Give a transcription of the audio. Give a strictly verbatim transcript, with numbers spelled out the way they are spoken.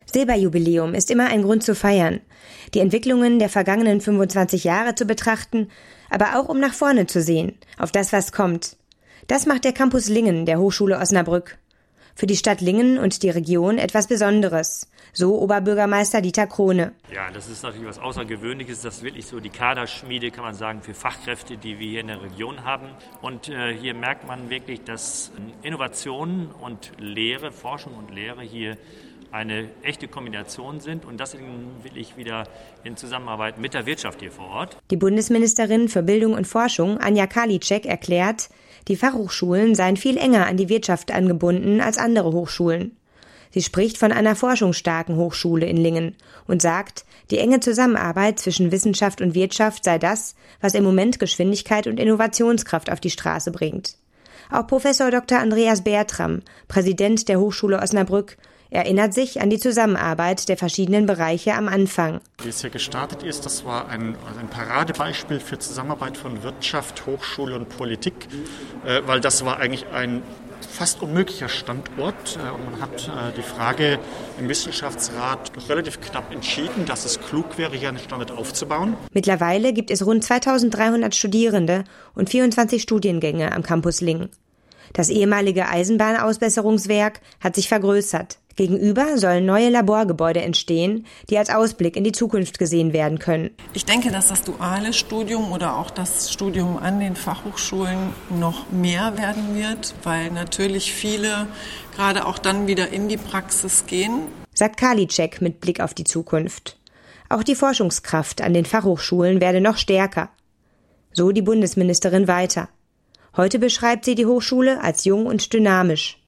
Silberjubiläum ist immer ein Grund zu feiern, die Entwicklungen der vergangenen fünfundzwanzig Jahre zu betrachten, aber auch um nach vorne zu sehen, auf das, was kommt. Das macht der Campus Lingen der Hochschule Osnabrück. Für die Stadt Lingen und die Region etwas Besonderes, so Oberbürgermeister Dieter Krone. Ja, das ist natürlich was Außergewöhnliches. Das ist wirklich so die Kaderschmiede, kann man sagen, für Fachkräfte, die wir hier in der Region haben. Und äh, hier merkt man wirklich, dass Innovation und Lehre, Forschung und Lehre hier eine echte Kombination sind und das will ich wieder in Zusammenarbeit mit der Wirtschaft hier vor Ort. Die Bundesministerin für Bildung und Forschung, Anja Karliczek, erklärt, die Fachhochschulen seien viel enger an die Wirtschaft angebunden als andere Hochschulen. Sie spricht von einer forschungsstarken Hochschule in Lingen und sagt, die enge Zusammenarbeit zwischen Wissenschaft und Wirtschaft sei das, was im Moment Geschwindigkeit und Innovationskraft auf die Straße bringt. Auch Professor Doktor Andreas Bertram, Präsident der Hochschule Osnabrück, erinnert sich an die Zusammenarbeit der verschiedenen Bereiche am Anfang. Wie es hier gestartet ist, das war ein, ein Paradebeispiel für Zusammenarbeit von Wirtschaft, Hochschule und Politik, äh, weil das war eigentlich ein fast unmöglicher Standort. Äh, und man hat äh, die Frage im Wissenschaftsrat doch relativ knapp entschieden, dass es klug wäre, hier einen Standort aufzubauen. Mittlerweile gibt es rund zweitausenddreihundert Studierende und vierundzwanzig Studiengänge am Campus Lingen. Das ehemalige Eisenbahnausbesserungswerk hat sich vergrößert. Gegenüber sollen neue Laborgebäude entstehen, die als Ausblick in die Zukunft gesehen werden können. Ich denke, dass das duale Studium oder auch das Studium an den Fachhochschulen noch mehr werden wird, weil natürlich viele gerade auch dann wieder in die Praxis gehen. Sagt Karliczek mit Blick auf die Zukunft. Auch die Forschungskraft an den Fachhochschulen werde noch stärker. So die Bundesministerin weiter. Heute beschreibt sie die Hochschule als jung und dynamisch.